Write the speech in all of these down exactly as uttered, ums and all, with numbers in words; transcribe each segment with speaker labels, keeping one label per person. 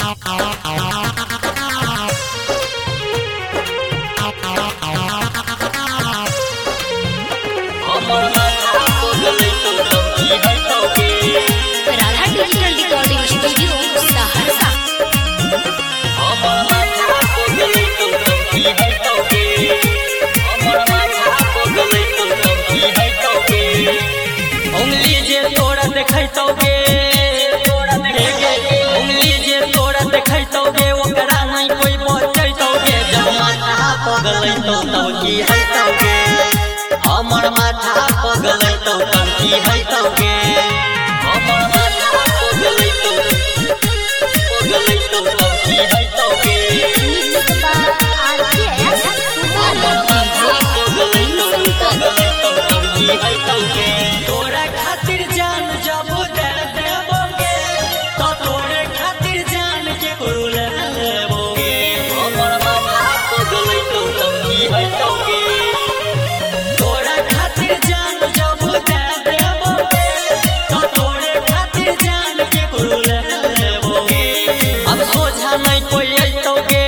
Speaker 1: Radha digital recording studio Saharsa.
Speaker 2: उंगली जे तोरा देखैतौगे उंगली जे तोरा देखैतौगे ओकरा नहीं कोई बचैतौगे। जब माथा पगलैतौ तब की हैतौगे, हमर माथा पगलैतौ तब की हैतौगे, हमर माथा पगलैतौ पगलैतौ तब की हैतौगे, हमर माथा पगलैतौ पगलैतौ तब की हैतौगे। तोरा खातिर जान जब दे देबोगे तो तोरे खातिर जान के कुरुले लेबोगे, हमर माथा पगलैतौ तब की हैतौगे। तोरा खातिर जान जब दे देबोगे तो तोरे खातिर जान के कुरुले लेबोगे। अब सोझा नहीं कोई अइतौगे,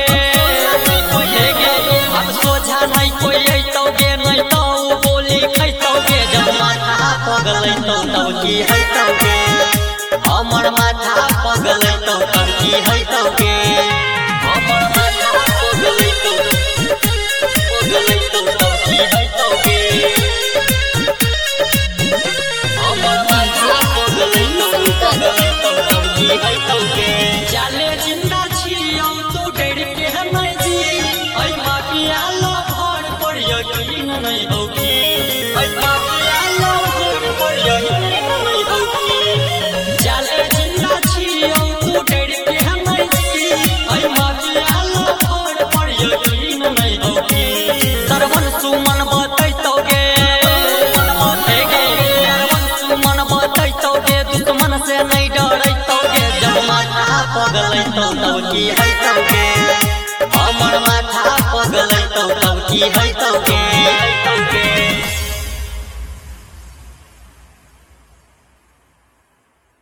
Speaker 2: अब सोझा नहीं कोई अइतौगे, नहीं तो बोली खैतौगे। जब माथा पगलैतौ तब की हैतौगे, हमर माथा पगलैतौ तब की हैतौगे, हमर माथा पगलैतौ पगलैतौ तब की हैतौगे, हमर माथा पगलैतौ पगलैतौ तब की हैतौगे। जाले जिंदा छियौ तू डर के नहीं जी, ऐ माफिया लो घर पर यकीन नहीं होगी, ऐ माफिया लो घर पर यकीन नहीं होगी। जाले जिंदा छियौ तू डर के नहीं जी, ऐ माफिया लो घर पर यकीन नहीं होगी। सरवन सुमन बतैतौगे सरवन सुमन बतैतौगे, दुश्मन से नहीं डरैतौगे। जब माथा पगलैतौ तब की हैतौगे, हमर माथा पगलैतौ तब की हैतौगे।